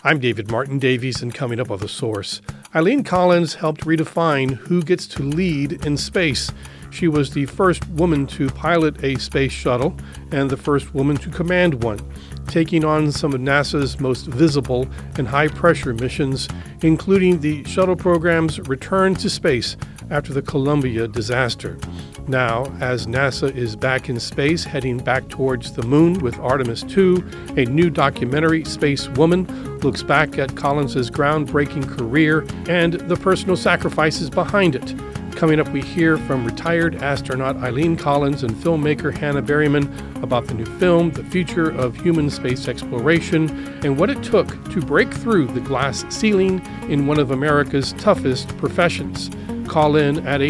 I'm David Martin Davies, and coming up on The Source, Eileen Collins helped redefine who gets to lead in space. She was the first woman to pilot a space shuttle and the first woman to command one, taking on some of NASA's most visible and high-pressure missions, including the shuttle program's return to space after the Columbia disaster. Now, as NASA is back in space, heading back towards the moon with Artemis II, a new documentary, Space Woman, looks back at Collins' groundbreaking career and the personal sacrifices behind it. Coming up, we hear from retired astronaut Eileen Collins and filmmaker Hannah Berryman about the new film, the future of human space exploration, and what it took to break through the glass ceiling in one of America's toughest professions. Call in at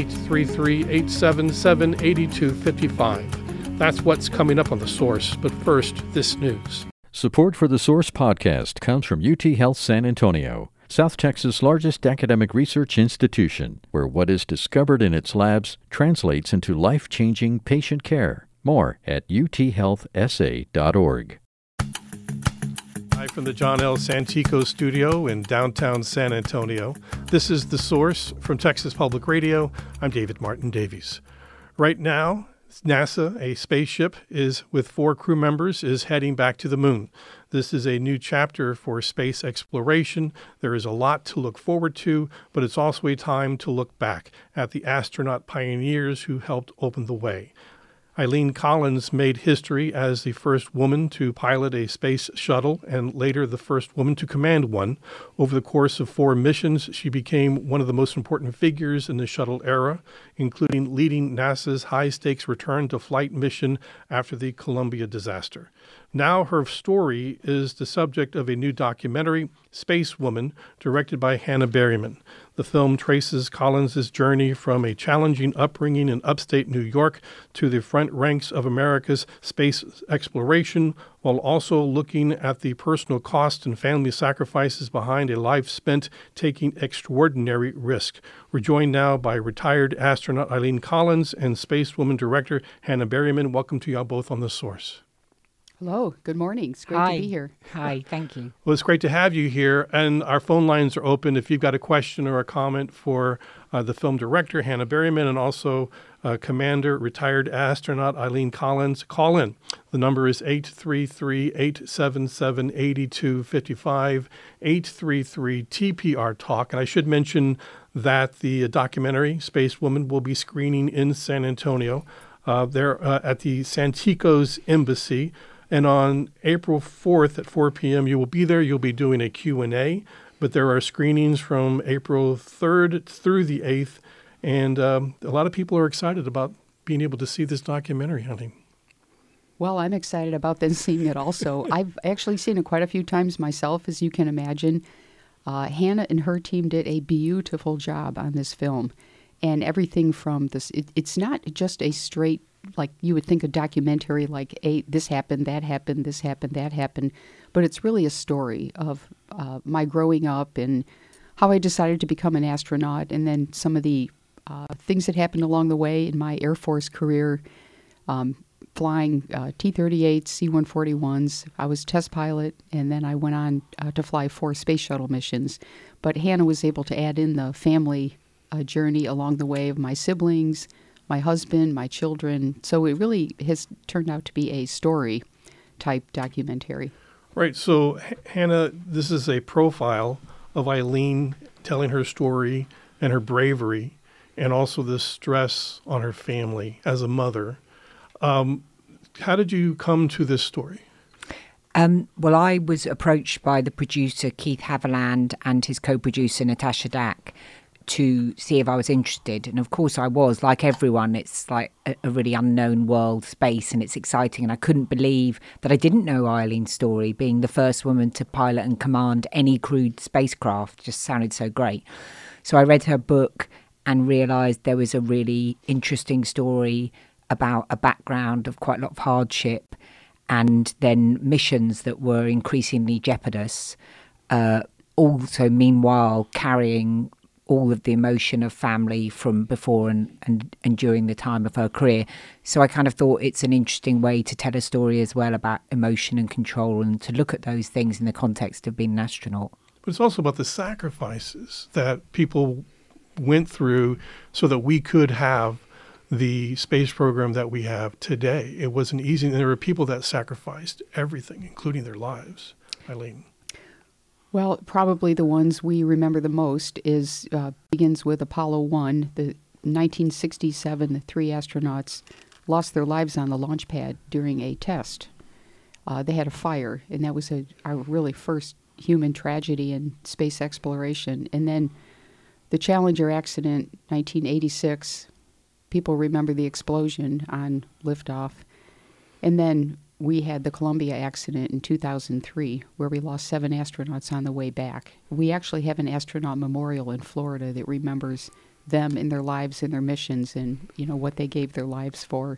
833-877-8255. That's what's coming up on The Source. But first, this news. Support for The Source podcast comes from UT Health San Antonio, South Texas' largest academic research institution, where what is discovered in its labs translates into life-changing patient care. More at uthealthsa.org. Live from the John L. Santico studio in downtown San Antonio, this is The Source from Texas Public Radio. I'm David Martin Davies. Right now, NASA, a spaceship with 4 crew members, is heading back to the moon. This is a new chapter for space exploration. There is a lot to look forward to, but it's also a time to look back at the astronaut pioneers who helped open the way. Eileen Collins made history as the first woman to pilot a space shuttle and later the first woman to command one. Over the course of 4 missions, she became one of the most important figures in the shuttle era, including leading NASA's high-stakes return to flight mission after the Columbia disaster. Now her story is the subject of a new documentary, Space Woman, directed by Hannah Berryman. The film traces Collins' journey from a challenging upbringing in upstate New York to the front ranks of America's space exploration, while also looking at the personal cost and family sacrifices behind a life spent taking extraordinary risk. We're joined now by retired astronaut Eileen Collins and Space Woman director Hannah Berryman. Welcome to y'all both on The Source. Hello, good morning. It's great to be here. Hi, thank you. Well, it's great to have you here, and our phone lines are open if you've got a question or a comment for the film director, Hannah Berryman, and also Commander, retired astronaut Eileen Collins. Call in. The number is 833-877-8255, 833-TPR-TALK. And I should mention that the documentary, Space Woman, will be screening in San Antonio. They're at the Santikos Embassy. And on April 4th at 4 p.m., you will be there. You'll be doing a Q&A. But there are screenings from April 3rd through the 8th. And a lot of people are excited about being able to see this documentary, honey. Well, I'm excited about them seeing it also. I've actually seen it quite a few times myself, as you can imagine. Hannah and her team did a beautiful job on this film. And everything from this, it's not just a straight, like you would think a documentary like this happened, that happened, this happened, that happened. But it's really a story of my growing up and how I decided to become an astronaut, and then some of the things that happened along the way in my Air Force career, flying T-38s, C-141s. I was test pilot, and then I went on to fly 4 space shuttle missions. But Hannah was able to add in the family journey along the way of my siblings, my husband, my children. So it really has turned out to be a story-type documentary. Right. So, Hannah, this is a profile of Eileen telling her story and her bravery and also the stress on her family as a mother. How did you come to this story? Well, I was approached by the producer, Keith Haviland, and his co-producer, Natasha Dack, to see if I was interested. And of course I was. Like everyone, it's like a really unknown world, space, and it's exciting. And I couldn't believe that I didn't know Eileen's story. Being the first woman to pilot and command any crewed spacecraft just sounded so great. So I read her book and realised there was a really interesting story about a background of quite a lot of hardship and then missions that were increasingly jeopardous. Also, meanwhile, carrying all of the emotion of family from before and during the time of her career. So I kind of thought it's an interesting way to tell a story as well about emotion and control, and to look at those things in the context of being an astronaut. But it's also about the sacrifices that people went through so that we could have the space program that we have today. It wasn't easy. And there were people that sacrificed everything, including their lives. Eileen. Well, probably the ones we remember the most begins with Apollo 1. The 1967, the 3 astronauts lost their lives on the launch pad during a test. They had a fire, and that was our really first human tragedy in space exploration. And then the Challenger accident, 1986, people remember the explosion on liftoff. And then we had the Columbia accident in 2003, where we lost 7 astronauts on the way back. We actually have an astronaut memorial in Florida that remembers them in their lives and their missions, and what they gave their lives for.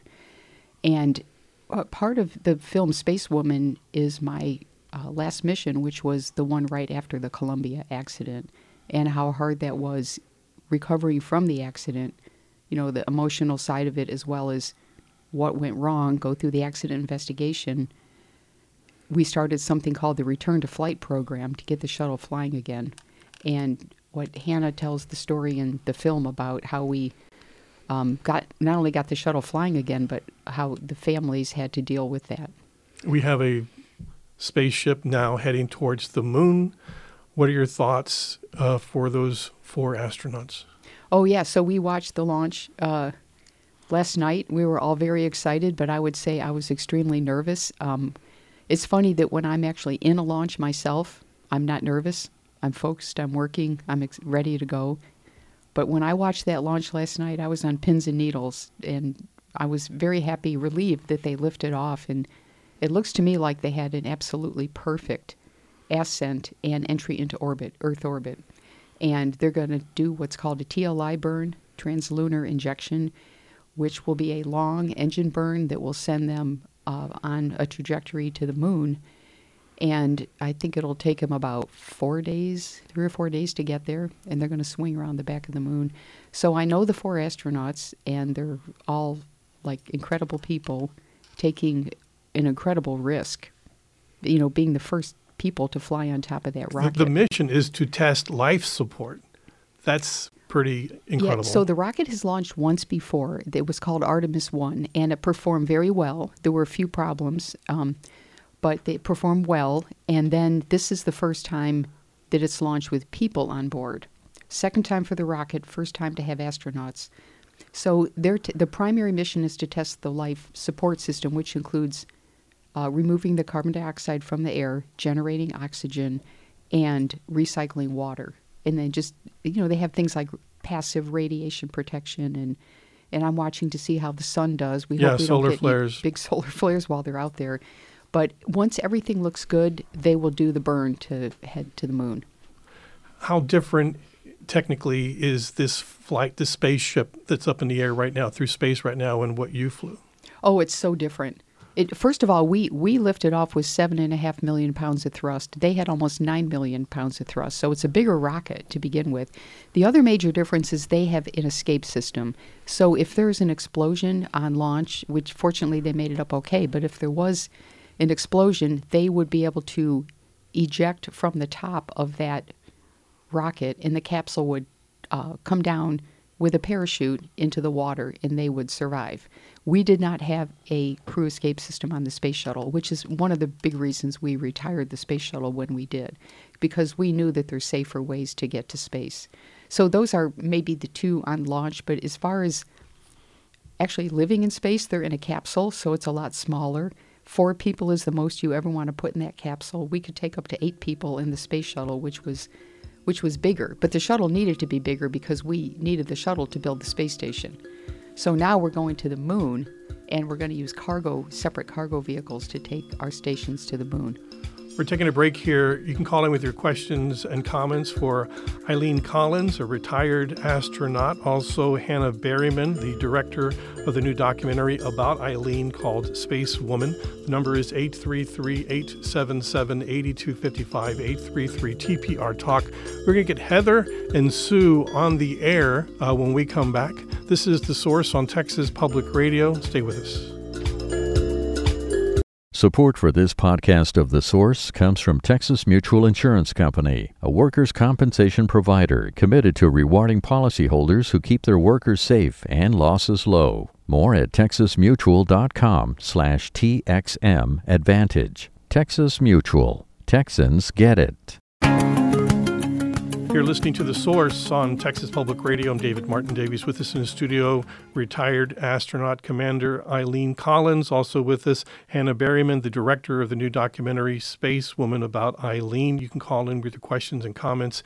And part of the film Space Woman is my last mission, which was the one right after the Columbia accident, and how hard that was recovering from the accident, the emotional side of it, as well as what went wrong, go through the accident investigation. We started something called the Return to Flight program to get the shuttle flying again. And what Hannah tells the story in the film about how we not only got the shuttle flying again, but how the families had to deal with that. We have a spaceship now heading towards the moon. What are your thoughts for those 4 astronauts? Oh, yeah. So we watched the launch last night. We were all very excited, but I would say I was extremely nervous. It's funny that when I'm actually in a launch myself, I'm not nervous. I'm focused. I'm working. I'm ready to go. But when I watched that launch last night, I was on pins and needles, and I was very happy, relieved that they lifted off. And it looks to me like they had an absolutely perfect ascent and entry into orbit, Earth orbit. And they're going to do what's called a TLI burn, translunar injection, which will be a long engine burn that will send them on a trajectory to the moon. And I think it'll take them about 4 days, 3 or 4 days to get there, and they're going to swing around the back of the moon. So I know the 4 astronauts, and they're all like incredible people taking an incredible risk, being the first people to fly on top of that rocket. The mission is to test life support. That's pretty incredible. Yeah, so the rocket has launched once before. It was called Artemis 1, and it performed very well. There were a few problems, but they performed well. And then this is the first time that it's launched with people on board. Second time for the rocket, first time to have astronauts. So the primary mission is to test the life support system, which includes removing the carbon dioxide from the air, generating oxygen, and recycling water. And then just, they have things like passive radiation protection, and I'm watching to see how the sun does. We hope we solar don't get flares. Big solar flares while they're out there. But once everything looks good, they will do the burn to head to the moon. How different technically is this flight, this spaceship that's up in the air right now, through space right now, and what you flew? Oh, it's so different. First of all, we lifted off with 7.5 million pounds of thrust. They had almost 9 million pounds of thrust, so it's a bigger rocket to begin with. The other major difference is they have an escape system. So if there's an explosion on launch, which fortunately they made it up okay, but if there was an explosion, they would be able to eject from the top of that rocket, and the capsule would come down with a parachute into the water, and they would survive. We did not have a crew escape system on the space shuttle, which is one of the big reasons we retired the space shuttle when we did, because we knew that there's safer ways to get to space. So those are maybe the 2 on launch, but as far as actually living in space, they're in a capsule, so it's a lot smaller. 4 people is the most you ever want to put in that capsule. We could take up to 8 people in the space shuttle, which was bigger. But the shuttle needed to be bigger because we needed the shuttle to build the space station. So now we're going to the moon, and we're going to use separate cargo vehicles to take our stations to the moon. We're taking a break here. You can call in with your questions and comments for Eileen Collins, a retired astronaut. Also, Hannah Berryman, the director of the new documentary about Eileen called Space Woman. The number is 833-877-8255, 833-TPR-TALK. We're going to get Heather and Sue on the air when we come back. This is The Source on Texas Public Radio. Stay with us. Support for this podcast of The Source comes from Texas Mutual Insurance Company, a workers' compensation provider committed to rewarding policyholders who keep their workers safe and losses low. More at texasmutual.com/TXM Advantage. Texas Mutual. Texans get it. You're listening to The Source on Texas Public Radio. I'm David Martin Davies. With us in the studio, retired astronaut Commander Eileen Collins. Also with us, Hannah Berryman, the director of the new documentary Space Woman about Eileen. You can call in with your questions and comments,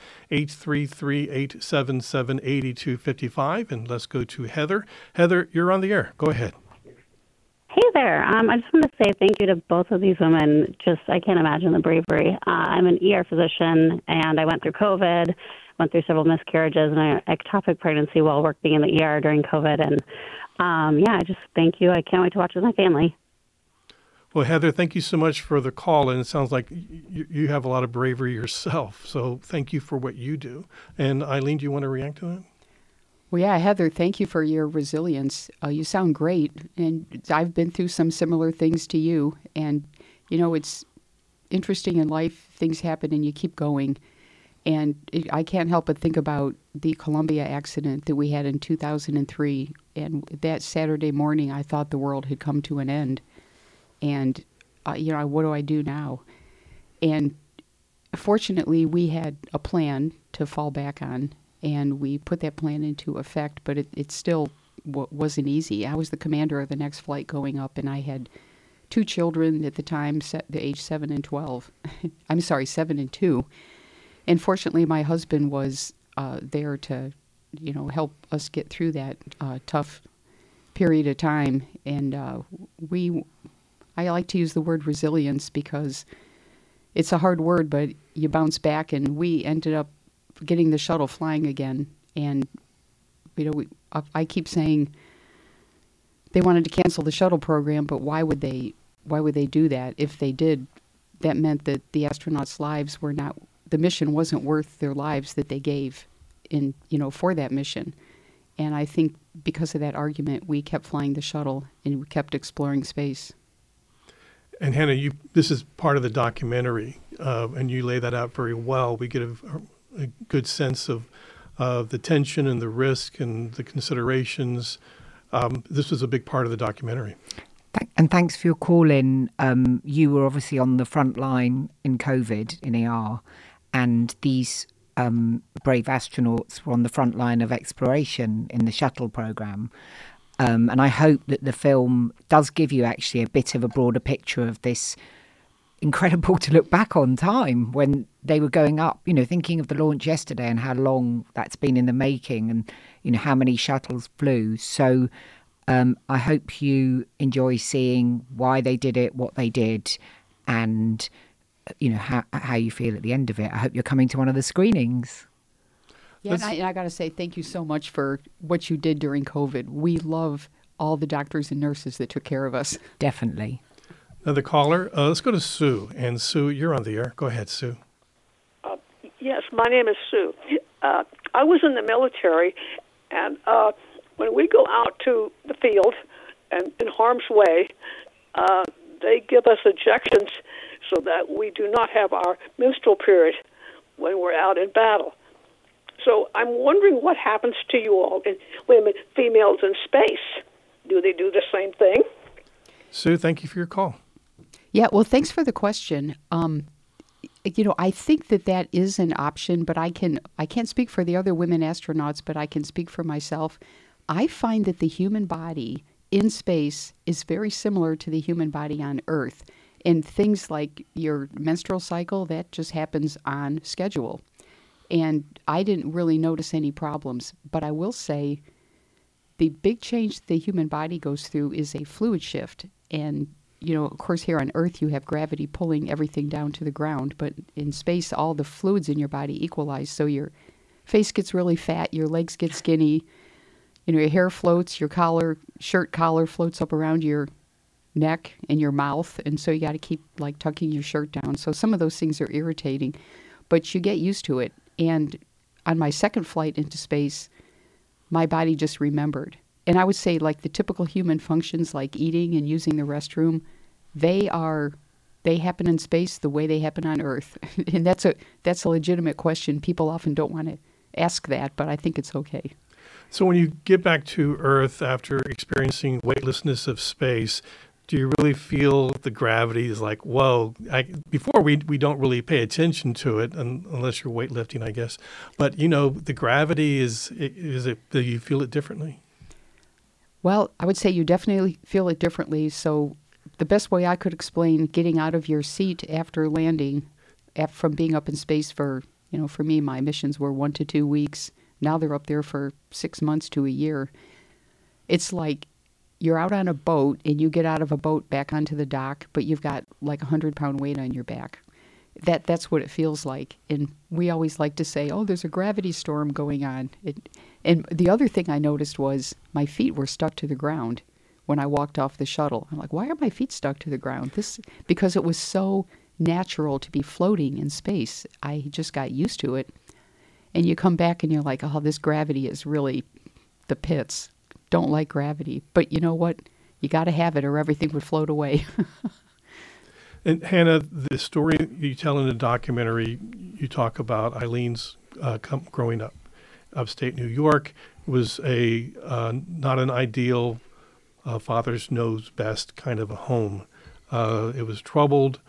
833-877-8255. And let's go to Heather. Heather, you're on the air. Go ahead. Hey there. I just want to say thank you to both of these women. I can't imagine the bravery. I'm an ER physician, and I went through COVID, went through several miscarriages and an ectopic pregnancy while working in the ER during COVID. And, I just thank you. I can't wait to watch with my family. Well, Heather, thank you so much for the call. And it sounds like you have a lot of bravery yourself. So thank you for what you do. And Eileen, do you want to react to it? Well, yeah, Heather, thank you for your resilience. You sound great, and I've been through some similar things to you. And, it's interesting in life, things happen and you keep going. And I can't help but think about the Columbia accident that we had in 2003. And that Saturday morning, I thought the world had come to an end. And, what do I do now? And fortunately, we had a plan to fall back on. And we put that plan into effect, but it still wasn't easy. I was the commander of the next flight going up, and I had two children at the time, the age 7 and 12. I'm sorry, 7 and 2. And fortunately, my husband was there to, help us get through that tough period of time. And I like to use the word resilience because it's a hard word, but you bounce back, and we ended up getting the shuttle flying again. And, I keep saying they wanted to cancel the shuttle program, but why would they do that? If they did, that meant that the astronauts' lives the mission wasn't worth their lives that they gave for that mission. And I think because of that argument, we kept flying the shuttle and we kept exploring space. And Hannah, this is part of the documentary, and you lay that out very well. We get a good sense of the tension and the risk and the considerations. This was a big part of the documentary. And thanks for your call in. You were obviously on the front line in COVID in ER, and these brave astronauts were on the front line of exploration in the shuttle program. And I hope that the film does give you actually a bit of a broader picture of this incredible to look back on time when they were going up, thinking of the launch yesterday and how long that's been in the making and, how many shuttles flew. So I hope you enjoy seeing why they did it, what they did, and, how you feel at the end of it. I hope you're coming to one of the screenings. Yeah, and I got to say thank you so much for what you did during COVID. We love all the doctors and nurses that took care of us. Definitely. Another caller. Let's go to Sue. And Sue, you're on the air. Go ahead, Sue. Yes, my name is Sue. I was in the military, and when we go out to the field and in harm's way, they give us injections so that we do not have our menstrual period when we're out in battle. So I'm wondering what happens to you all, women, females in space. Do they do the same thing? Sue, thank you for your call. Yeah, well, thanks for the question. I think that is an option, but I can't speak for the other women astronauts, but I can speak for myself. I find that the human body in space is very similar to the human body on Earth. And things like your menstrual cycle, that just happens on schedule. And I didn't really notice any problems. But I will say the big change the human body goes through is a fluid shift. And of course, here on Earth, you have gravity pulling everything down to the ground. But in space, all the fluids in your body equalize. So your face gets really fat, your legs get skinny, your hair floats, your shirt collar floats up around your neck and your mouth. And so you got to keep like tucking your shirt down. So some of those things are irritating, but you get used to it. And on my second flight into space, my body just remembered. And I would say like the typical human functions like eating and using the restroom, they happen in space the way they happen on Earth. And that's a legitimate question. People often don't want to ask that, but I think it's okay. So when you get back to Earth after experiencing weightlessness of space, do you really feel the gravity is like, whoa? Before we don't really pay attention to it unless you're weightlifting, I guess. But, the gravity is it, do you feel it differently? Well, I would say you definitely feel it differently. So the best way I could explain getting out of your seat after landing, from being up in space for me, my missions were 1 to 2 weeks. Now they're up there for 6 months to a year. It's like you're out on a boat and you get out of a boat back onto the dock, but you've got like 100-pound weight on your back. That's what it feels like. And we always like to say, oh, there's a gravity storm going on. And the other thing I noticed was my feet were stuck to the ground when I walked off the shuttle. I'm like, why are my feet stuck to the ground? Because it was so natural to be floating in space. I just got used to it. And you come back and you're like, oh, this gravity is really the pits. Don't like gravity. But you know what? You got to have it or everything would float away. And Hannah, the story you tell in the documentary, you talk about Eileen's growing up upstate New York. It was not an ideal father's knows best kind of a home. It was troubled.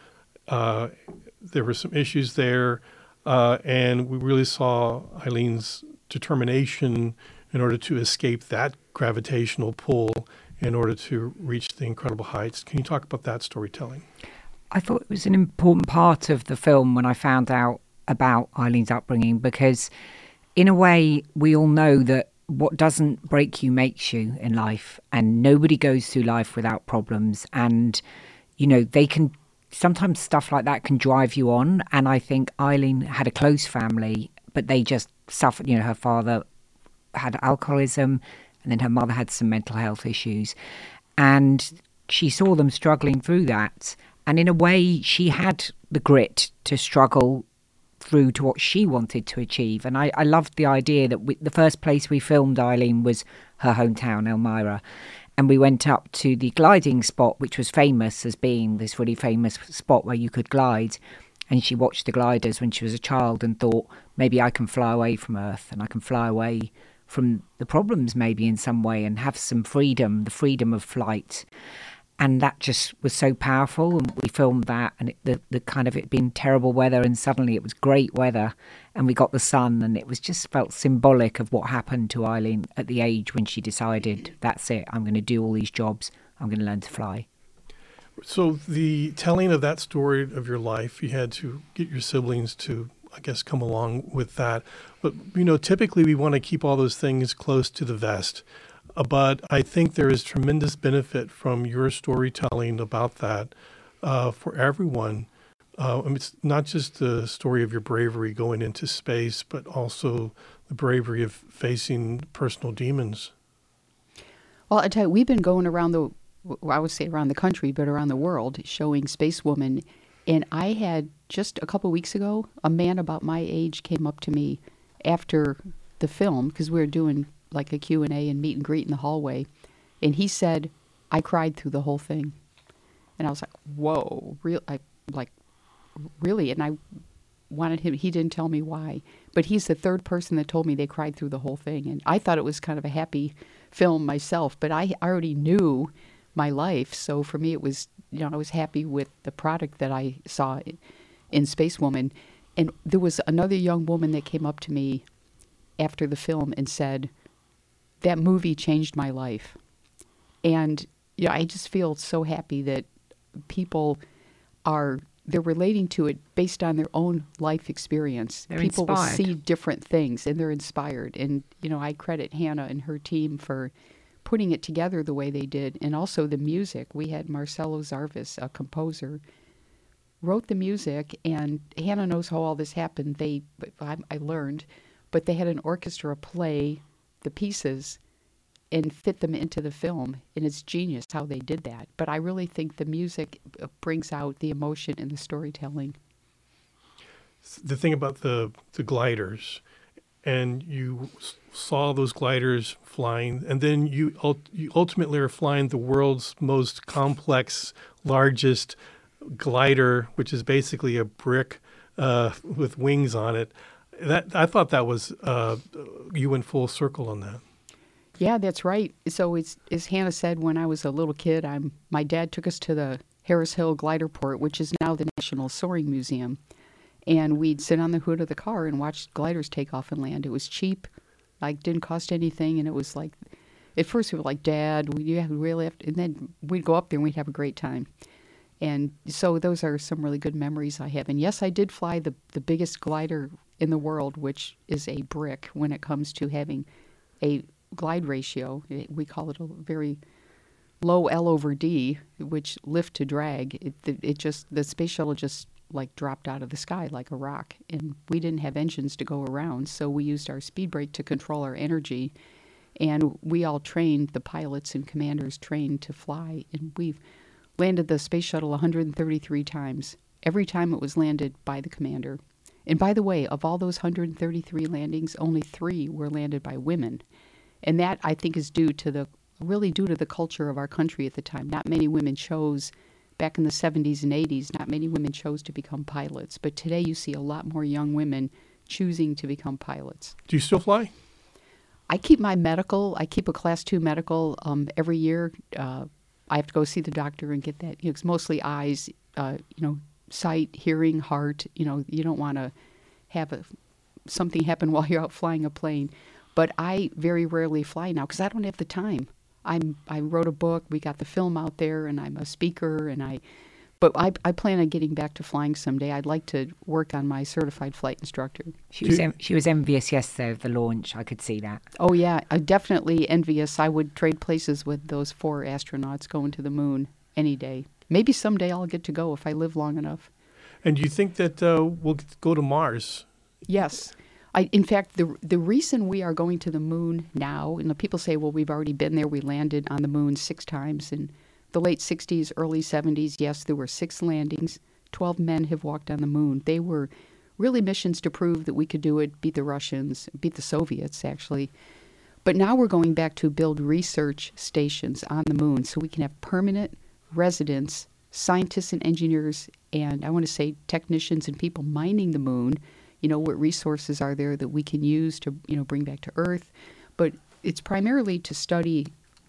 There were some issues there. And we really saw Eileen's determination in order to escape that gravitational pull in order to reach the incredible heights. Can you talk about that storytelling? I thought it was an important part of the film when I found out about Eileen's upbringing, because in a way we all know that what doesn't break you makes you in life, and nobody goes through life without problems. And, they can sometimes stuff like that can drive you on. And I think Eileen had a close family, but they just suffered. Her father had alcoholism, and then her mother had some mental health issues. And she saw them struggling through that. And in a way, she had the grit to struggle through to what she wanted to achieve. And I loved the idea that the first place we filmed Eileen was her hometown, Elmira. And we went up to the gliding spot, which was famous as being this really famous spot where you could glide. And she watched the gliders when she was a child and thought, maybe I can fly away from Earth and I can fly away from the problems maybe in some way and have some freedom, the freedom of flight. And that just was so powerful. And we filmed that, and the kind of it being terrible weather, and suddenly it was great weather, and we got the sun, and it was just felt symbolic of what happened to Eileen at the age when she decided, that's it, I'm going to do all these jobs, I'm going to learn to fly. So the telling of that story of your life, you had to get your siblings to, I guess, come along with that. But, typically we want to keep all those things close to the vest. But I think there is tremendous benefit from your storytelling about that for everyone. It's not just the story of your bravery going into space, but also the bravery of facing personal demons. Well, I tell you, we've been going around I would say around the country, but around the world, showing Spacewoman. And I had just a couple weeks ago, a man about my age came up to me after the film, because we were doing like a Q&A and meet and greet in the hallway. And he said, I cried through the whole thing. And I was like, whoa, really? And I wanted him, he didn't tell me why. But he's the third person that told me they cried through the whole thing. And I thought it was kind of a happy film myself, but I already knew my life. So for me, it was, I was happy with the product that I saw in Spacewoman. And there was another young woman that came up to me after the film and said, that movie changed my life. And I just feel so happy that people they're relating to it based on their own life experience. They're people inspired. Will see different things and they're inspired. And, I credit Hannah and her team for putting it together the way they did. And also the music. We had Marcelo Zarvis, a composer, wrote the music, and Hannah knows how all this happened. I learned, but they had an orchestra play the pieces and fit them into the film, and it's genius how they did that. But I really think the music brings out the emotion in the storytelling. The thing about the gliders, and you saw those gliders flying, and then you ultimately are flying the world's most complex, largest glider, which is basically a brick with wings on it. I thought that was you went full circle on that. Yeah, that's right. So it's, as Hannah said, when I was a little kid, my dad took us to the Harris Hill Glider Port, which is now the National Soaring Museum. And we'd sit on the hood of the car and watch gliders take off and land. It was cheap, like didn't cost anything, and it was like, at first we were like, Dad, we really have to, and then we'd go up there and we'd have a great time. And so those are some really good memories I have. And yes, I did fly the biggest glider in the world, which is a brick when it comes to having a glide ratio. We call it a very low L over D, which lift to drag. The space shuttle just like dropped out of the sky like a rock, and we didn't have engines to go around, so we used our speed brake to control our energy, and we all trained, the pilots and commanders trained to fly, and we've landed the space shuttle 133 times. Every time it was landed by the commander. And by the way, of all those 133 landings, only 3 were landed by women. And that, I think, is due to the culture of our country at the time. Not many women chose, back in the 70s and 80s, not many women chose to become pilots. But today you see a lot more young women choosing to become pilots. Do you still fly? I keep my medical. I keep a Class 2 medical every year. I have to go see the doctor and get that. It's mostly eyes, sight, hearing, heart. You don't want to have something happen while you're out flying a plane. But I very rarely fly now because I don't have the time. I wrote a book. We got the film out there, and I'm a speaker. But I plan on getting back to flying someday. I'd like to work on my certified flight instructor. She was envious yesterday of the launch. I could see that. Oh yeah, I'm definitely envious. I would trade places with those 4 astronauts going to the moon any day. Maybe someday I'll get to go if I live long enough. And do you think that we'll go to Mars? Yes. In fact, the reason we are going to the moon now, and people say, well, we've already been there. We landed on the moon 6 times in the late 60s, early 70s. Yes, there were 6 landings. 12 men have walked on the moon. They were really missions to prove that we could do it, beat the Russians, beat the Soviets, actually. But now we're going back to build research stations on the moon so we can have permanent residents, scientists and engineers, and I want to say technicians and people mining the moon. What resources are there that we can use to, bring back to Earth. But it's primarily to study,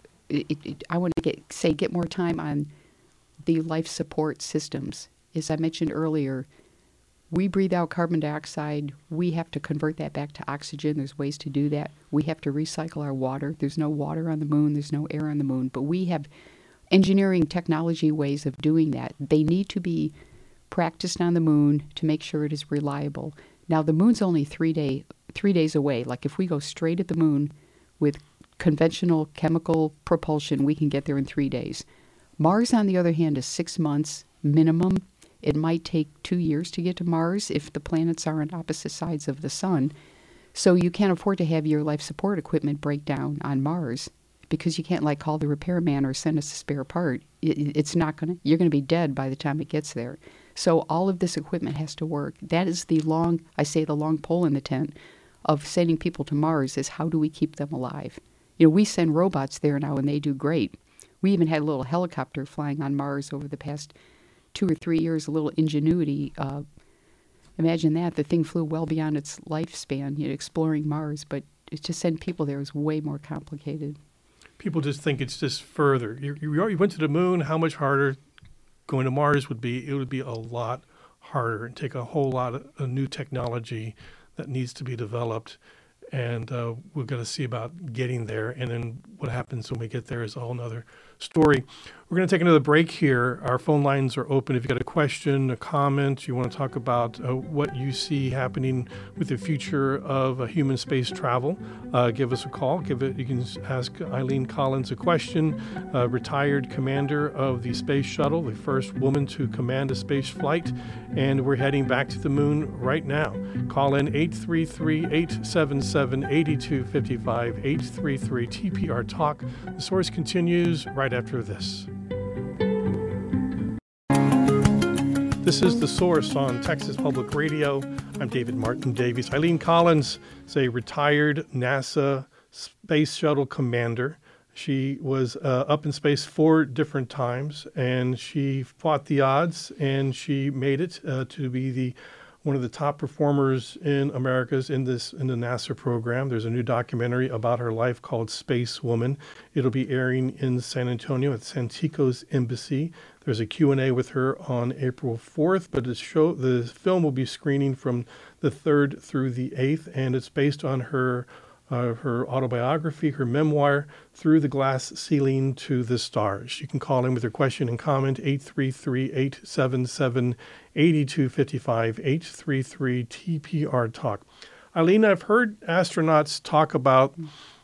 I want to get more time on the life support systems. As I mentioned earlier, we breathe out carbon dioxide. We have to convert that back to oxygen. There's ways to do that. We have to recycle our water. There's no water on the moon. There's no air on the moon. But we have engineering technology ways of doing that. They need to be practiced on the moon to make sure it is reliable. Now, the moon's only 3 days away. Like if we go straight at the moon with conventional chemical propulsion, we can get there in 3 days. Mars, on the other hand, is 6 months minimum. It might take 2 years to get to Mars if the planets are on opposite sides of the sun. So you can't afford to have your life support equipment break down on Mars because you can't call the repairman or send us a spare part. You're going to be dead by the time it gets there. So all of this equipment has to work. That is the long pole in the tent of sending people to Mars is how do we keep them alive? We send robots there now and they do great. We even had a little helicopter flying on Mars over the past 2 or 3 years, a little Ingenuity. Imagine that. The thing flew well beyond its lifespan, exploring Mars, but to send people there is way more complicated. People just think it's just further. You went to the moon, how much harder going to Mars would be? It would be a lot harder and take a whole lot of new technology that needs to be developed. And we're going to see about getting there. And then what happens when we get there is a whole nother story. We're going to take another break here. Our phone lines are open. If you've got a question, a comment, you want to talk about what you see happening with the future of human space travel, give us a call. You can ask Eileen Collins a question, retired commander of the space shuttle, the first woman to command a space flight, and we're heading back to the moon right now. Call in 833-877-8255, 833-TPR-TALK. The Source continues right after this. This is The Source on Texas Public Radio. I'm David Martin Davies. Eileen Collins is a retired NASA Space Shuttle commander. She was up in space 4 different times, and she fought the odds, and she made it to be one of the top performers in Americas in the NASA program. There's a new documentary about her life called Space Woman. It'll be airing in San Antonio at Santikos Embassy. There's a Q&A with her on April 4th, but the film will be screening from the 3rd through the 8th, and it's based on her autobiography, her memoir, Through the Glass Ceiling to the Stars. You can call in with your question and comment, 833-877-8255, 833-TPR-TALK. Eileen, I've heard astronauts talk about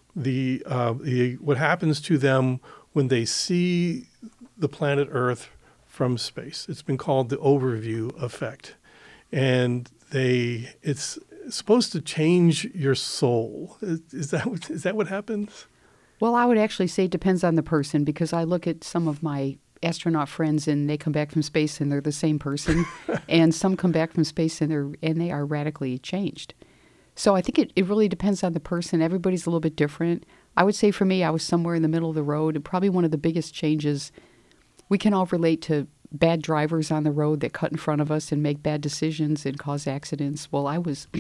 what happens to them when they see the planet Earth from space. It's been called the overview effect. And it's supposed to change your soul. Is that what happens? Well, I would actually say it depends on the person, because I look at some of my astronaut friends and they come back from space and they're the same person. And some come back from space and they are radically changed. So I think it really depends on the person. Everybody's a little bit different. I would say for me, I was somewhere in the middle of the road, and probably one of the biggest changes, we can all relate to bad drivers on the road that cut in front of us and make bad decisions and cause accidents. Well, I was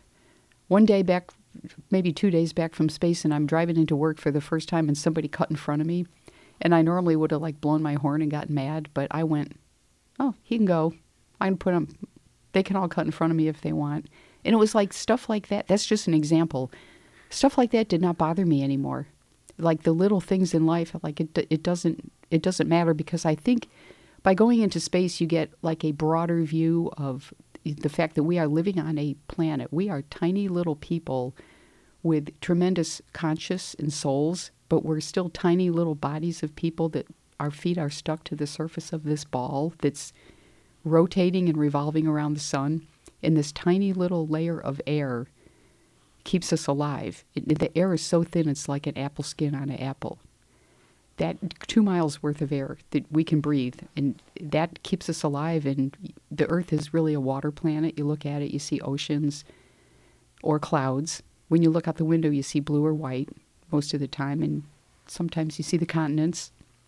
one day back, maybe 2 days back from space, and I'm driving into work for the first time, and somebody cut in front of me. And I normally would have blown my horn and gotten mad, but I went, oh, he can go. I can put him. They can all cut in front of me if they want. And it was stuff like that. That's just an example. Stuff like that did not bother me anymore. Like the little things in life, it doesn't matter, because I think by going into space, you get a broader view of the fact that we are living on a planet. We are tiny little people with tremendous conscience and souls, but we're still tiny little bodies of people that our feet are stuck to the surface of this ball that's rotating and revolving around the sun. And this tiny little layer of air keeps us alive. The air is so thin, it's like an apple skin on an apple. That 2 miles worth of air that we can breathe, and that keeps us alive. And the Earth is really a water planet. You look at it, you see oceans or clouds. When you look out the window, you see blue or white most of the time, and sometimes you see the continents.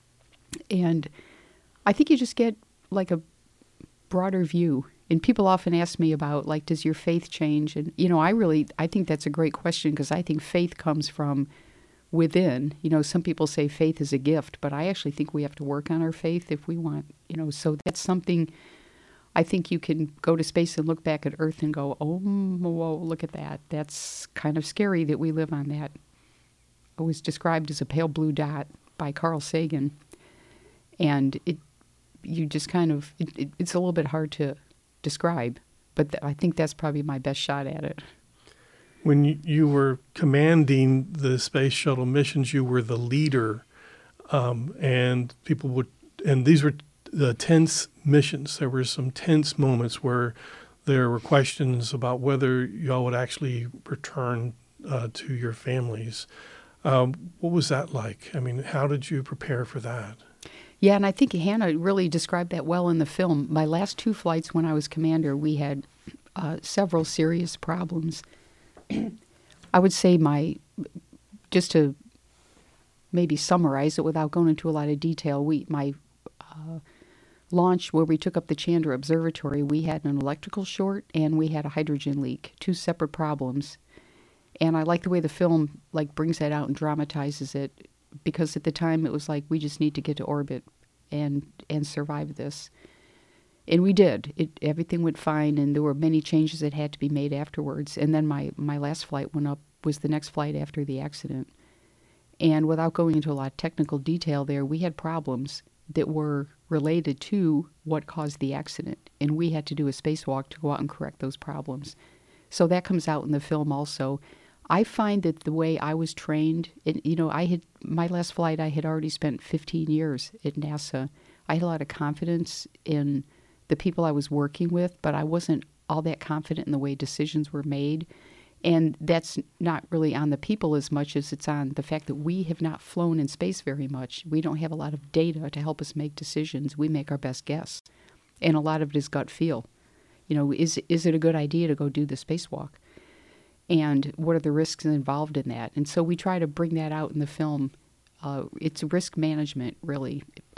And I think you just get a broader view. And people often ask me about, does your faith change? And, I think that's a great question, because I think faith comes from within. Some people say faith is a gift, but I actually think we have to work on our faith if we want, so that's something I think you can go to space and look back at Earth and go, oh, whoa, look at that. That's kind of scary that we live on that. It was described as a pale blue dot by Carl Sagan. And it's a little bit hard to describe, but I think that's probably my best shot at it. When you were commanding the space shuttle missions, you were the leader, and these were the tense missions. There were some tense moments where there were questions about whether y'all would actually return to your families. What was that like? I mean, how did you prepare for that? Yeah, and I think Hannah really described that well in the film. My last 2 flights when I was commander, we had several serious problems. I would say just to maybe summarize it without going into a lot of detail, my launch where we took up the Chandra Observatory, we had an electrical short and we had a hydrogen leak, 2 separate problems. And I like the way the film brings that out and dramatizes it, because at the time it was we just need to get to orbit and survive this. And we did. Everything went fine, and there were many changes that had to be made afterwards. And then my last flight was the next flight after the accident. And without going into a lot of technical detail there, we had problems that were related to what caused the accident. And we had to do a spacewalk to go out and correct those problems. So that comes out in the film also. I find that the way I was trained, my last flight, I had already spent 15 years at NASA. I had a lot of confidence in the people I was working with, but I wasn't all that confident in the way decisions were made. And that's not really on the people as much as it's on the fact that we have not flown in space very much. We don't have a lot of data to help us make decisions. We make our best guess. And a lot of it is gut feel. Is it a good idea to go do the spacewalk? And what are the risks involved in that? And so we try to bring that out in the film. It's risk management, really,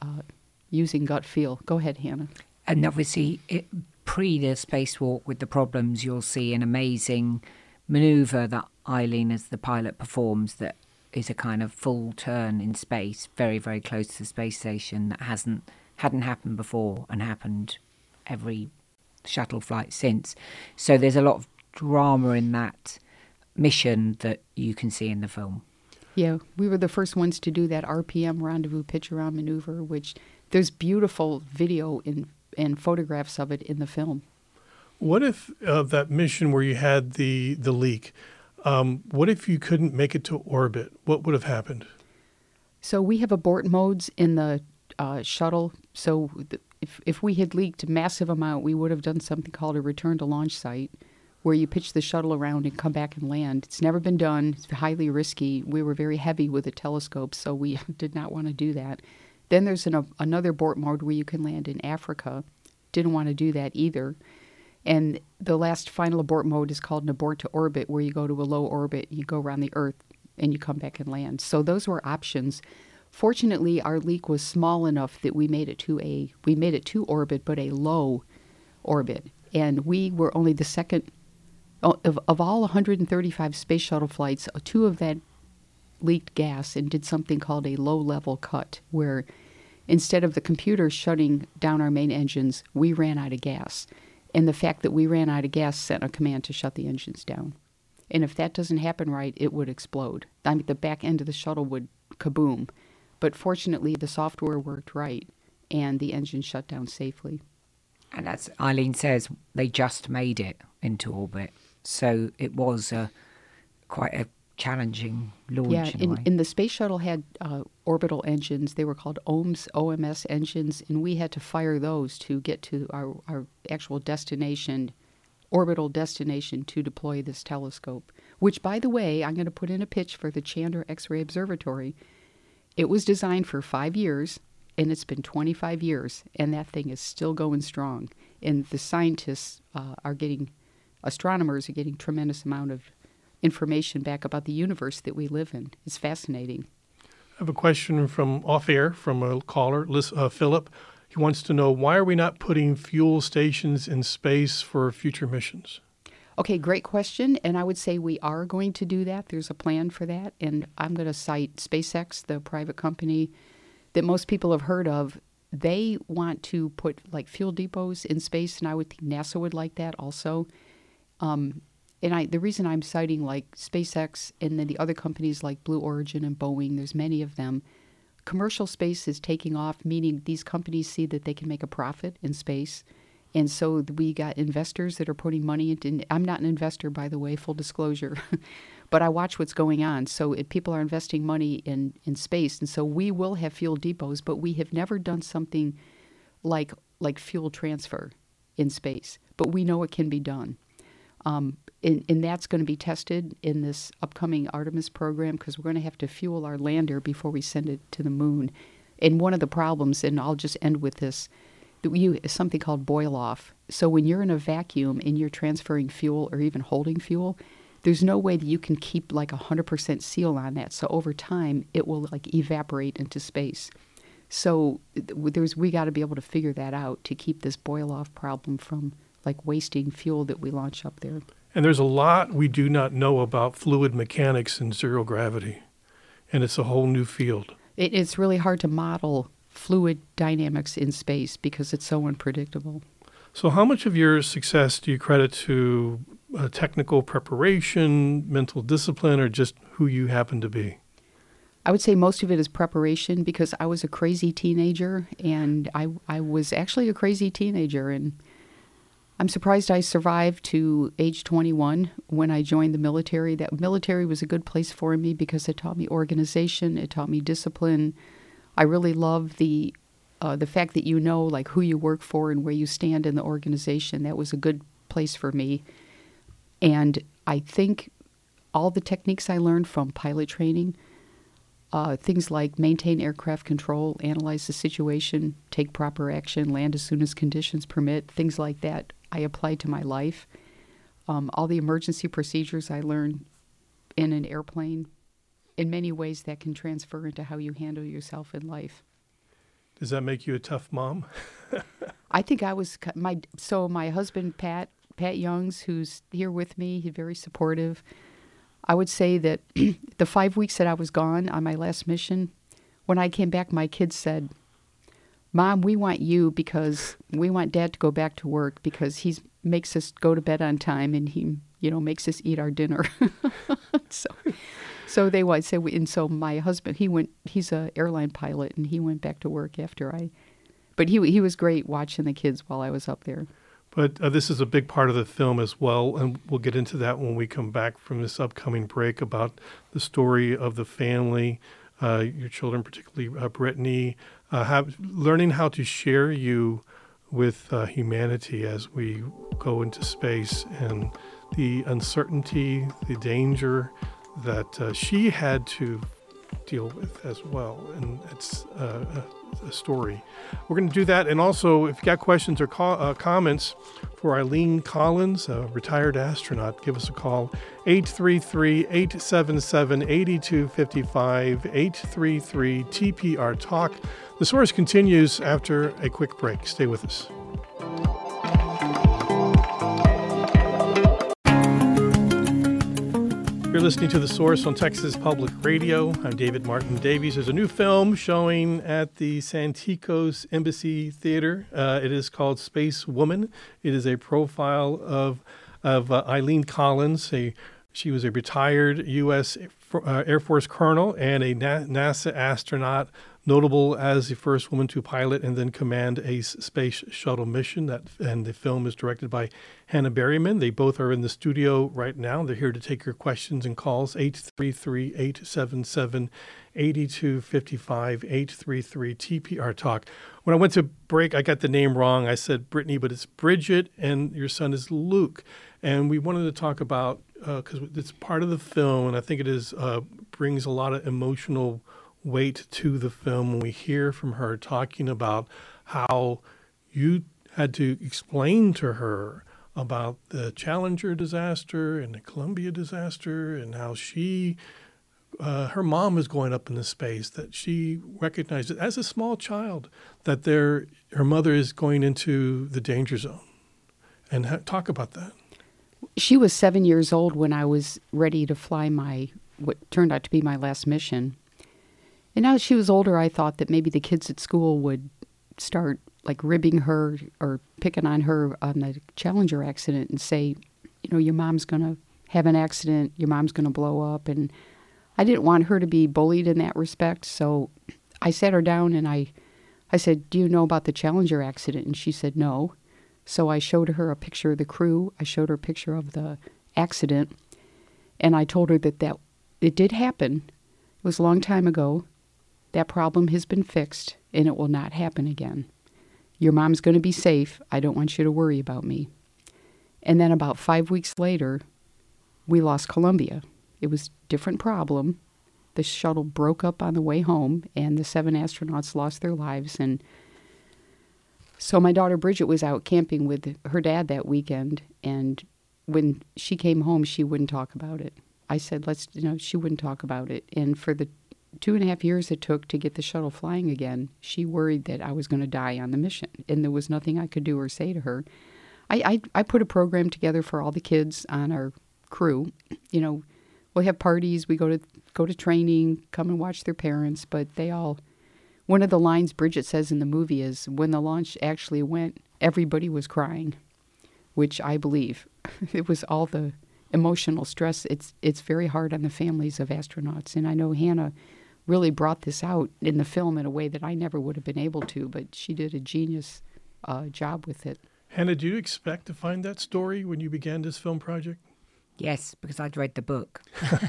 using gut feel. Go ahead, Hannah. And obviously, pre the spacewalk with the problems, you'll see an amazing maneuver that Eileen, as the pilot, performs that is a kind of full turn in space, very, very close to the space station, that hadn't happened before and happened every shuttle flight since. So there's a lot of drama in that mission that you can see in the film. Yeah, we were the first ones to do that RPM, rendezvous pitch around maneuver, which there's beautiful video and photographs of it in the film. What if that mission where you had the leak, what if you couldn't make it to orbit? What would have happened? So we have abort modes in the shuttle. So if we had leaked a massive amount, we would have done something called a return to launch site, where you pitch the shuttle around and come back and land. It's never been done. It's highly risky. We were very heavy with the telescope, so we did not want to do that. Then there's another abort mode where you can land in Africa. Didn't want to do that either. And the last final abort mode is called an abort to orbit, where you go to a low orbit, you go around the Earth, and you come back and land. So those were options. Fortunately, our leak was small enough that we made it to orbit, but a low orbit. And we were only the second of all 135 space shuttle flights. 2 of that leaked gas and did something called a low-level cut, where instead of the computer shutting down our main engines, we ran out of gas. And the fact that we ran out of gas sent a command to shut the engines down. And if that doesn't happen right, it would explode. I mean, the back end of the shuttle would kaboom. But fortunately, the software worked right, and the engine shut down safely. And as Eileen says, they just made it into orbit. So it was quite a challenging launch. Yeah, in a way. And the space shuttle had orbital engines. They were called OMS engines, and we had to fire those to get to our actual destination, orbital destination, to deploy this telescope. Which, by the way, I'm going to put in a pitch for the Chandra X-ray Observatory. It was designed for 5 years, and it's been 25 years, and that thing is still going strong. And the scientists astronomers are getting tremendous amount of information back about the universe that we live in. It's fascinating. I have a question from off-air from a caller, Philip. He wants to know, why are we not putting fuel stations in space for future missions? Okay, great question. And I would say we are going to do that. There's a plan for that. And I'm going to cite SpaceX, the private company that most people have heard of. They want to put like fuel depots in space, and I would think NASA would like that also. The reason I'm citing like SpaceX and then the other companies like Blue Origin and Boeing, there's many of them, commercial space is taking off, meaning these companies see that they can make a profit in space. And so we got investors that are putting money into, I'm not an investor, by the way, full disclosure, but I watch what's going on. So people are investing money in space. And so we will have fuel depots, but we have never done something like fuel transfer in space. But we know it can be done. And that's going to be tested in this upcoming Artemis program, because we're going to have to fuel our lander before we send it to the moon. And one of the problems, and I'll just end with this, is something called boil off. So when you're in a vacuum and you're transferring fuel or even holding fuel, there's no way that you can keep like 100% seal on that. So over time, it will like evaporate into space. So we got to be able to figure that out to keep this boil off problem from like wasting fuel that we launch up there. And there's a lot we do not know about fluid mechanics and zero gravity, and it's a whole new field. It's really hard to model fluid dynamics in space because it's so unpredictable. So how much of your success do you credit to technical preparation, mental discipline, or just who you happen to be? I would say most of it is preparation, because I was a crazy teenager, and I was actually a crazy teenager, and I'm surprised I survived to age 21 when I joined the military. That military was a good place for me because it taught me organization, it taught me discipline. I really love the fact that you know, like, who you work for and where you stand in the organization. That was a good place for me. And I think all the techniques I learned from pilot training, things like maintain aircraft control, analyze the situation, take proper action, land as soon as conditions permit, things like that, I applied to my life. All the emergency procedures I learned in an airplane, in many ways that can transfer into how you handle yourself in life. Does that make you a tough mom? I think I was my husband Pat Youngs, who's here with me, he's very supportive. I would say that the 5 weeks that I was gone on my last mission, when I came back, my kids said, "Mom, we want you because we want Dad to go back to work because he makes us go to bed on time and he, makes us eat our dinner." So they would say, and so my husband, he's an airline pilot, and he went back to work after but he was great watching the kids while I was up there. But this is a big part of the film as well, and we'll get into that when we come back from this upcoming break about the story of the family, your children, particularly Brittany, learning how to share you with humanity as we go into space, and the uncertainty, the danger that she had to deal with as well. And it's a story. We're going to do that. And also, if you got questions or comments for Eileen Collins, a retired astronaut, give us a call, 833-877-8255, 833-TPR-TALK. The Source continues after a quick break. Stay with us. You're listening to The Source on Texas Public Radio. I'm David Martin Davies. There's a new film showing at the Santikos Embassy Theater. It is called Space Woman. It is a profile of Eileen Collins. She was a retired U.S. Air Force colonel and a NASA astronaut, notable as the first woman to pilot and then command a space shuttle mission. And the film is directed by Hannah Berryman. They both are in the studio right now. They're here to take your questions and calls, 833-877-8255, 833-TPR-TALK. When I went to break, I got the name wrong. I said Brittany, but it's Bridget, and your son is Luke. And we wanted to talk about, because it's part of the film, and I think it is brings a lot of emotional weight to the film when we hear from her talking about how you had to explain to her about the Challenger disaster and the Columbia disaster, and how her mom is going up into space, that she recognized it as a small child that her mother is going into the danger zone. And talk about that. She was 7 years old when I was ready to fly what turned out to be my last mission. And now that she was older, I thought that maybe the kids at school would start like ribbing her or picking on her on the Challenger accident and say, your mom's going to have an accident, your mom's going to blow up. And I didn't want her to be bullied in that respect. So I sat her down and I said, "Do you know about the Challenger accident?" And she said, "No." So I showed her a picture of the crew. I showed her a picture of the accident. And I told her that it did happen. It was a long time ago. That problem has been fixed, and it will not happen again. Your mom's going to be safe. I don't want you to worry about me. And then about 5 weeks later, we lost Columbia. It was a different problem. The shuttle broke up on the way home, and the 7 astronauts lost their lives. And so my daughter Bridget was out camping with her dad that weekend, and when she came home, she wouldn't talk about it. I said, she wouldn't talk about it. And for the 2.5 years it took to get the shuttle flying again, she worried that I was going to die on the mission, and there was nothing I could do or say to her. I put a program together for all the kids on our crew. We'll have parties, we go to training, come and watch their parents, but one of the lines Bridget says in the movie is, when the launch actually went, everybody was crying, which I believe. It was all the emotional stress. It's very hard on the families of astronauts, and I know Hannah really brought this out in the film in a way that I never would have been able to, but she did a genius job with it. Hannah, did you expect to find that story when you began this film project? Yes, because I'd read the book.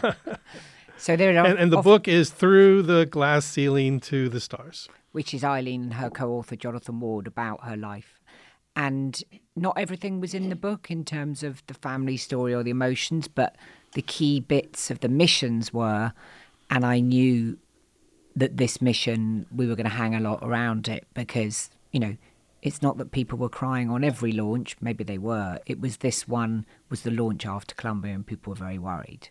So there are, and the book is Through the Glass Ceiling to the Stars, which is Eileen and her co-author Jonathan Ward, about her life. And not everything was in the book in terms of the family story or the emotions, but the key bits of the missions were, and I knew that this mission, we were going to hang a lot around it because, you know, it's not that people were crying on every launch. Maybe they were. It was this one was the launch after Columbia and people were very worried.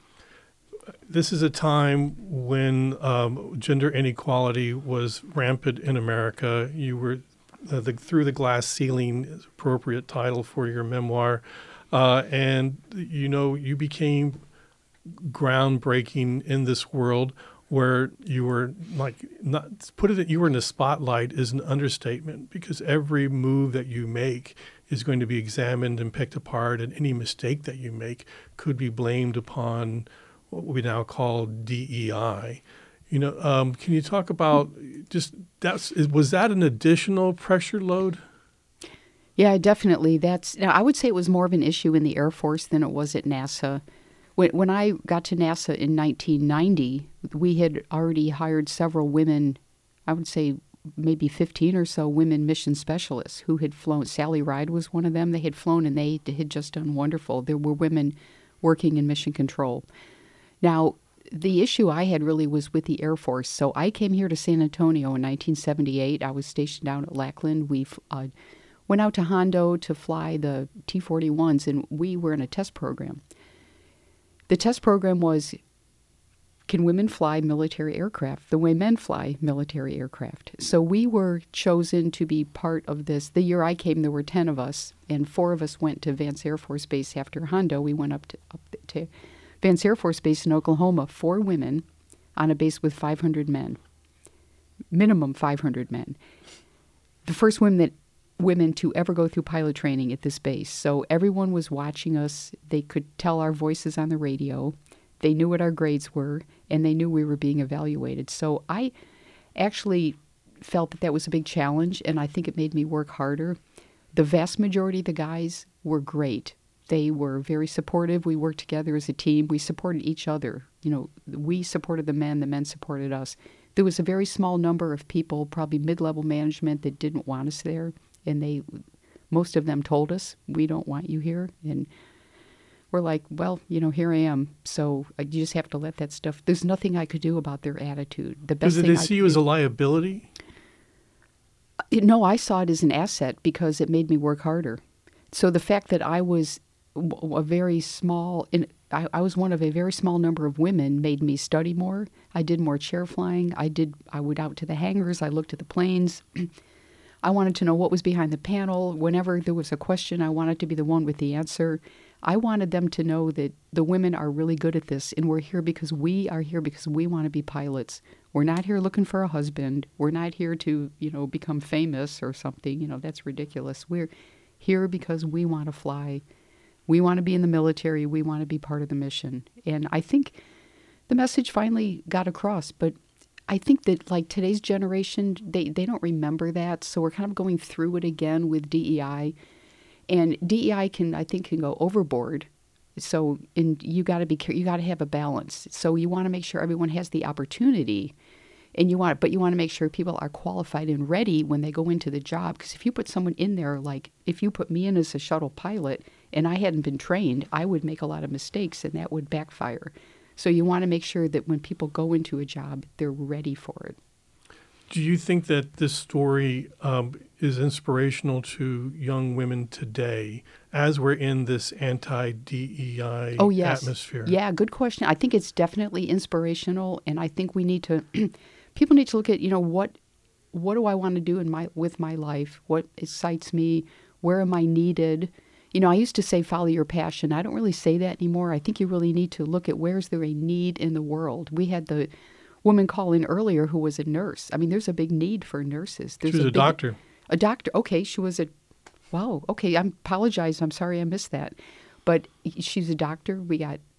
This is a time when gender inequality was rampant in America. You were Through the Glass Ceiling is an appropriate title for your memoir. And, you know, you became groundbreaking in this world where you were you were in the spotlight is an understatement, because every move that you make is going to be examined and picked apart, and any mistake that you make could be blamed upon what we now call DEI. You know, can you talk about was that an additional pressure load? Yeah, definitely. I would say it was more of an issue in the Air Force than it was at NASA. When I got to NASA in 1990, we had already hired several women, I would say maybe 15 or so women mission specialists who had flown. Sally Ride was one of them. They had flown and they had just done wonderful. There were women working in mission control. Now, the issue I had really was with the Air Force. So I came here to San Antonio in 1978. I was stationed down at Lackland. We went out to Hondo to fly the T-41s, and we were in a test program. The test program was, can women fly military aircraft the way men fly military aircraft? So we were chosen to be part of this. The year I came, there were 10 of us, and 4 of us went to Vance Air Force Base after Hondo. We went up to Vance Air Force Base in Oklahoma, 4 women on a base with 500 men, minimum 500 men. The first women to ever go through pilot training at this base. So everyone was watching us. They could tell our voices on the radio. They knew what our grades were, and they knew we were being evaluated. So I actually felt that was a big challenge, and I think it made me work harder. The vast majority of the guys were great. They were very supportive. We worked together as a team. We supported each other. You know, we supported the men supported us. There was a very small number of people, probably mid-level management, that didn't want us there. And most of them told us, we don't want you here. And we're like, well, you know, here I am. So you just have to let that stuff. There's nothing I could do about their attitude. The best thing Did they see you as a liability? No, I saw it as an asset because it made me work harder. So the fact that I was a very small, I was one of a very small number of women, made me study more. I did more chair flying. I went out to the hangars. I looked at the planes. I wanted to know what was behind the panel. Whenever there was a question, I wanted to be the one with the answer. I wanted them to know that the women are really good at this, and we're here because we want to be pilots. We're not here looking for a husband. We're not here to, you know, become famous or something. You know, that's ridiculous. We're here because we want to fly. We want to be in the military. We want to be part of the mission. And I think the message finally got across, but I think that, like, today's generation, they don't remember that, so we're kind of going through it again with DEI. And DEI can go overboard. So you got to have a balance. So you want to make sure everyone has the opportunity, but you want to make sure people are qualified and ready when they go into the job. Because if you put someone in there, like if you put me in as a shuttle pilot and I hadn't been trained, I would make a lot of mistakes and that would backfire. So you want to make sure that when people go into a job, they're ready for it. Do you think that this story is inspirational to young women today as we're in this anti-DEI atmosphere? Yeah, good question. I think it's definitely inspirational, and I think we need to people need to look at, you know, what do I want to do with my life? What excites me? Where am I needed? You know, I used to say follow your passion. I don't really say that anymore. I think you really need to look at where's there a need in the world. We had the woman call in earlier who was a nurse. I mean, there's a big need for nurses. She was a doctor. A doctor. Okay, she was wow. Okay, I apologize. I'm sorry I missed that. But she's a doctor. We got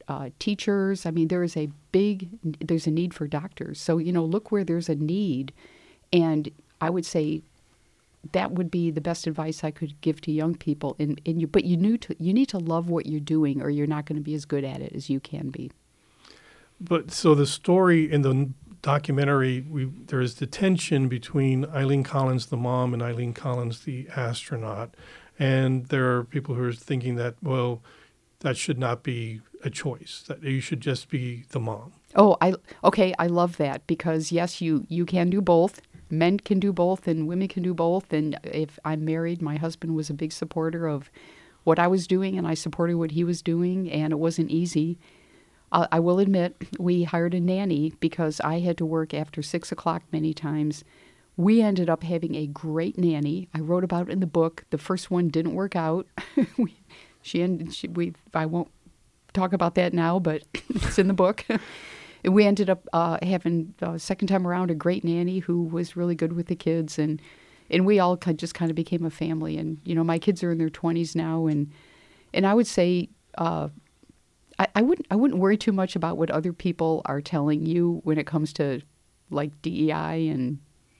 teachers. I mean, there's a need for doctors. So, look where there's a need. And I would say that would be the best advice I could give to young people. But you need to love what you're doing, or you're not going to be as good at it as you can be. But so the story in the documentary, there is the tension between Eileen Collins, the mom, and Eileen Collins, the astronaut. And there are people who are thinking that, well, that should not be a choice, that you should just be the mom. Oh, I love that, because yes, you can do both. Men can do both and women can do both. And if I'm married, my husband was a big supporter of what I was doing, and I supported what he was doing, and it wasn't easy. I will admit, we hired a nanny because I had to work after 6 o'clock many times. We ended up having a great nanny. I wrote about it in the book. The first one didn't work out. I won't talk about that now, but it's in the book. We ended up having, second time around, a great nanny who was really good with the kids, and we all just kind of became a family. And my kids are in their 20s now, and I would say I wouldn't worry too much about what other people are telling you when it comes to like DEI, and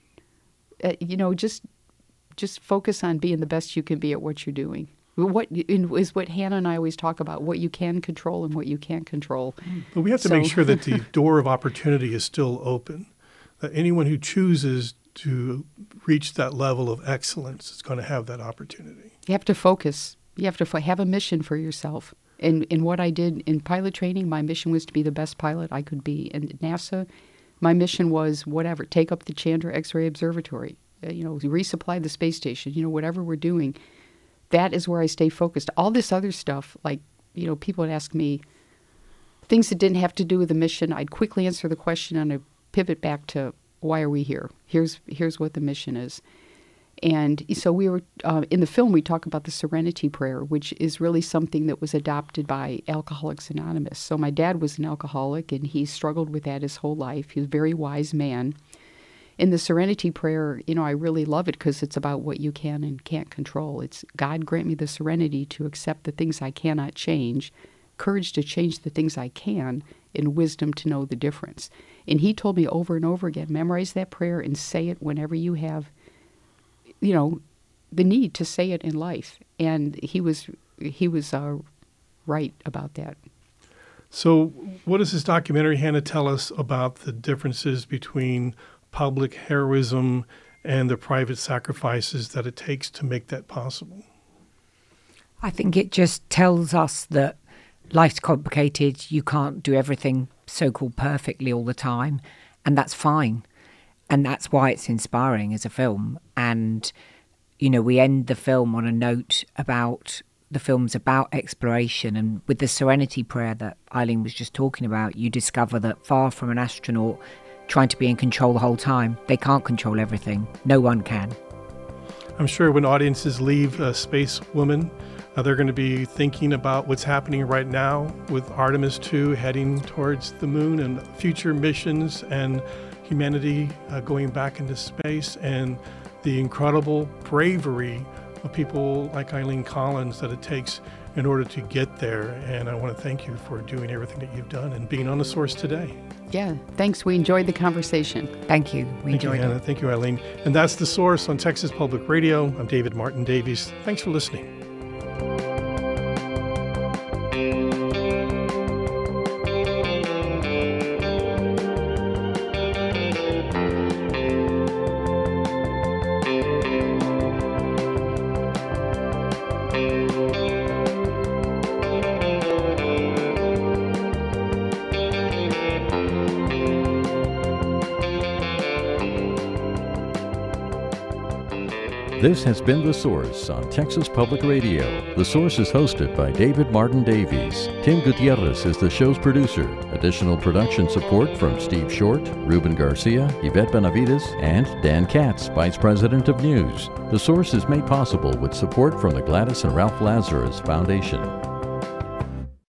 just focus on being the best you can be at what you're doing. What is what Hannah and I always talk about, what you can control and what you can't control. But we have to make sure that the door of opportunity is still open, that anyone who chooses to reach that level of excellence is going to have that opportunity. You have to focus. You have to have a mission for yourself. And what I did in pilot training, my mission was to be the best pilot I could be. And at NASA, my mission was take up the Chandra X-ray Observatory, resupply the space station, whatever we're doing. That is where I stay focused. All this other stuff, people would ask me things that didn't have to do with the mission. I'd quickly answer the question and I'd pivot back to, why are we here? Here's what the mission is. And so we were, in the film, we talk about the Serenity Prayer, which is really something that was adopted by Alcoholics Anonymous. So my dad was an alcoholic, and he struggled with that his whole life. He was a very wise man. In the Serenity Prayer, I really love it because it's about what you can and can't control. It's, God grant me the serenity to accept the things I cannot change, courage to change the things I can, and wisdom to know the difference. And he told me over and over again, memorize that prayer and say it whenever you have the need to say it in life. And he was right about that. So what does this documentary, Hannah, tell us about the differences between public heroism and the private sacrifices that it takes to make that possible? I think it just tells us that life's complicated. You can't do everything so-called perfectly all the time, and that's fine. And that's why it's inspiring as a film. And, we end the film on a note about the film's about exploration. And with the Serenity Prayer that Eileen was just talking about, you discover that far from an astronaut trying to be in control the whole time, they can't control everything. No one can. I'm sure when audiences leave Space Woman, they're going to be thinking about what's happening right now with Artemis 2 heading towards the moon and future missions and humanity going back into space, and the incredible bravery of people like Eileen Collins that it takes in order to get there. And I want to thank you for doing everything that you've done and being on The Source today. Yeah, thanks. We enjoyed the conversation. Thank you. We enjoyed it. Hannah. Thank you, Eileen. And that's The Source on Texas Public Radio. I'm David Martin Davies. Thanks for listening. This has been The Source on Texas Public Radio. The Source is hosted by David Martin Davies. Tim Gutierrez is the show's producer. Additional production support from Steve Short, Ruben Garcia, Yvette Benavides, and Dan Katz, Vice President of News. The Source is made possible with support from the Gladys and Ralph Lazarus Foundation.